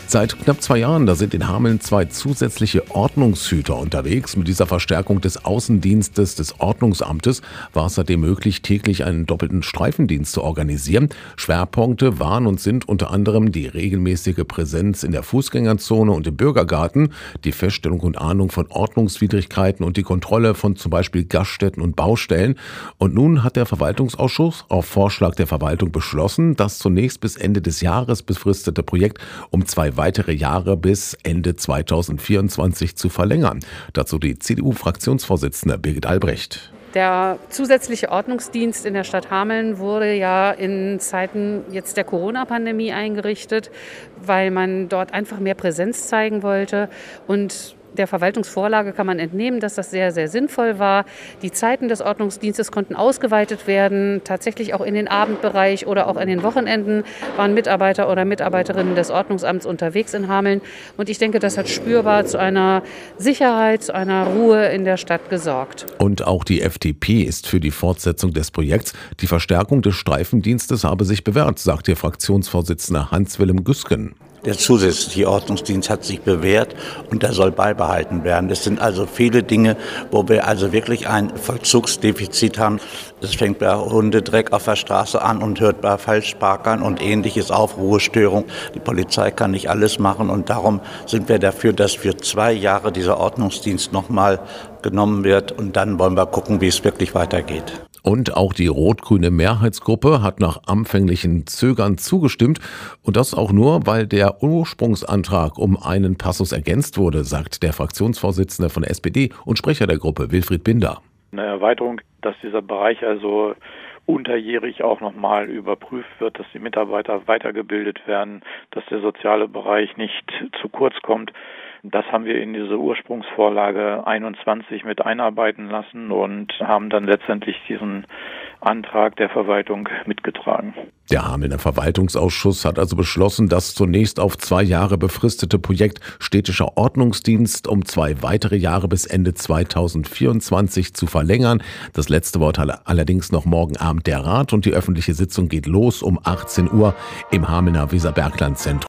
Seit knapp 2 Jahren, da sind in Hameln 2 zusätzliche Ordnungshüter unterwegs. Mit dieser Verstärkung des Außendienstes des Ordnungsamtes war es seitdem möglich, täglich einen doppelten Streifendienst zu organisieren. Schwerpunkte waren und sind unter anderem die regelmäßige Präsenz in der Fußgängerzone und im Bürgergarten, die Feststellung und Ahndung von Ordnungswidrigkeiten und die Kontrolle von zum Beispiel Gaststätten und Baustellen. Und nun hat der Verwaltungsausschuss auf Vorschlag der Verwaltung beschlossen, das zunächst bis Ende des Jahres befristete Projekt um 2 weitere Jahre bis Ende 2024 zu verlängern. Dazu die CDU-Fraktionsvorsitzende Birgit Albrecht. Der zusätzliche Ordnungsdienst in der Stadt Hameln wurde ja in Zeiten jetzt der Corona-Pandemie eingerichtet, weil man dort einfach mehr Präsenz zeigen wollte. Und der Verwaltungsvorlage kann man entnehmen, dass das sehr, sehr sinnvoll war. Die Zeiten des Ordnungsdienstes konnten ausgeweitet werden. Tatsächlich auch in den Abendbereich oder auch an den Wochenenden waren Mitarbeiter oder Mitarbeiterinnen des Ordnungsamts unterwegs in Hameln. Und ich denke, das hat spürbar zu einer Sicherheit, zu einer Ruhe in der Stadt gesorgt. Und auch die FDP ist für die Fortsetzung des Projekts. Die Verstärkung des Streifendienstes habe sich bewährt, sagt ihr Fraktionsvorsitzender Hans-Wilhelm Güsken. Der zusätzliche Ordnungsdienst hat sich bewährt und der soll beibehalten werden. Es sind also viele Dinge, wo wir also wirklich ein Vollzugsdefizit haben. Es fängt bei Hundedreck auf der Straße an und hört bei Falschparkern und Ähnliches auf, Ruhestörung. Die Polizei kann nicht alles machen und darum sind wir dafür, dass für 2 Jahre dieser Ordnungsdienst nochmal genommen wird und dann wollen wir gucken, wie es wirklich weitergeht. Und auch die rot-grüne Mehrheitsgruppe hat nach anfänglichen Zögern zugestimmt. Und das auch nur, weil der Ursprungsantrag um einen Passus ergänzt wurde, sagt der Fraktionsvorsitzende von der SPD und Sprecher der Gruppe, Wilfried Binder. Eine Erweiterung, dass dieser Bereich also unterjährig auch nochmal überprüft wird, dass die Mitarbeiter weitergebildet werden, dass der soziale Bereich nicht zu kurz kommt. Das haben wir in diese Ursprungsvorlage 21 mit einarbeiten lassen und haben dann letztendlich diesen Antrag der Verwaltung mitgetragen. Der Hamelner Verwaltungsausschuss hat also beschlossen, das zunächst auf 2 Jahre befristete Projekt Städtischer Ordnungsdienst um 2 weitere Jahre bis Ende 2024 zu verlängern. Das letzte Wort hat allerdings noch morgen Abend der Rat und die öffentliche Sitzung geht los um 18 Uhr im Hamelner Weserbergland-Zentrum.